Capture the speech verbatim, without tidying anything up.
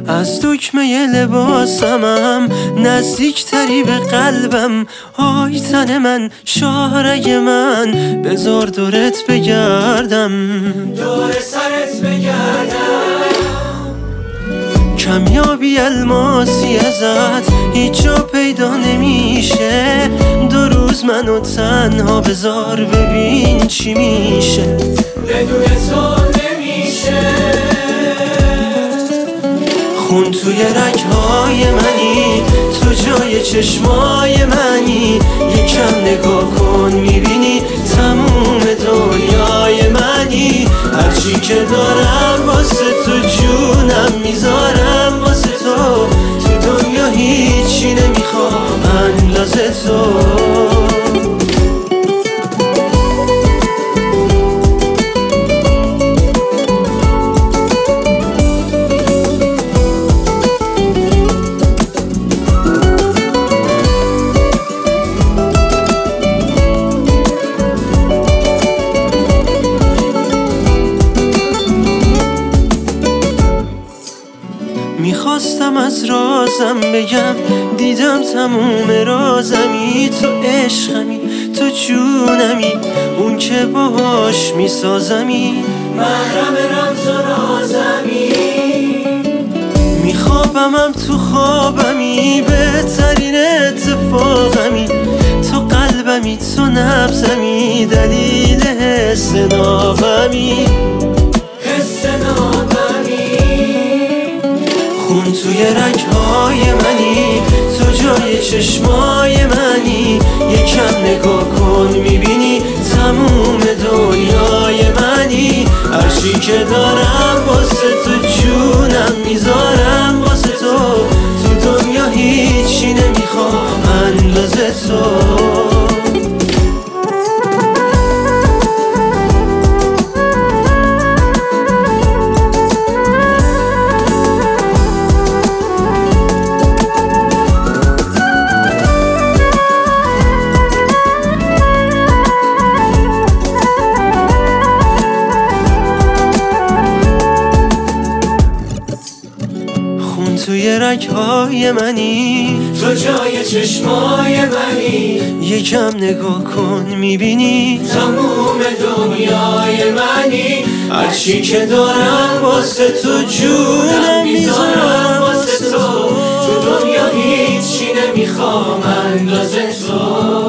از دکمه لباسمم نزدیکتری به قلبم. آی تن من، شاهرگ من، بذار دورت بگردم، دور سرت بگردم. کمیابی الماسی ازت هیچ جا پیدا نمیشه. دو روز منو تنها بذار ببین چی میشه. بدون تو نمیشه. خون توی رگ‌های منی، تو جای چشمای منی. یکم نگاه کن میبینی تموم دنیای منی. هرچی که دارم واسه تو جونم میذارم واسه تو. تو دنیا هیچی نمیخوام اندازه تو. میخواستم از رازم بگم، دیدم تموم رازمی. تو عشقمی، تو جونمی، اون که باهاش میسازمی. محرم رمز و رازمی. میخوابمم تو خوابمی، بهترین اتفاقمی. تو قلبمی، تو نبزمی، دلیل حس ناغمی. حس ناغمی. خون توی رگ‌های منی، تو جای چشمای منی. یکم نگاه کن میبینی تموم دنیای منی. هرچی که دارم واسه تو جونم میذارم واسه تو. تو دنیا هیچی نمیخوام اندازه تو. توی رگ‌های منی، تو جای چشمای منی. یکم نگاه کن میبینی تموم دنیای منی. هرچی که دارم واسه تو جونم میذارم واسه تو. تو دنیا هیچی نمیخوام اندازه تو.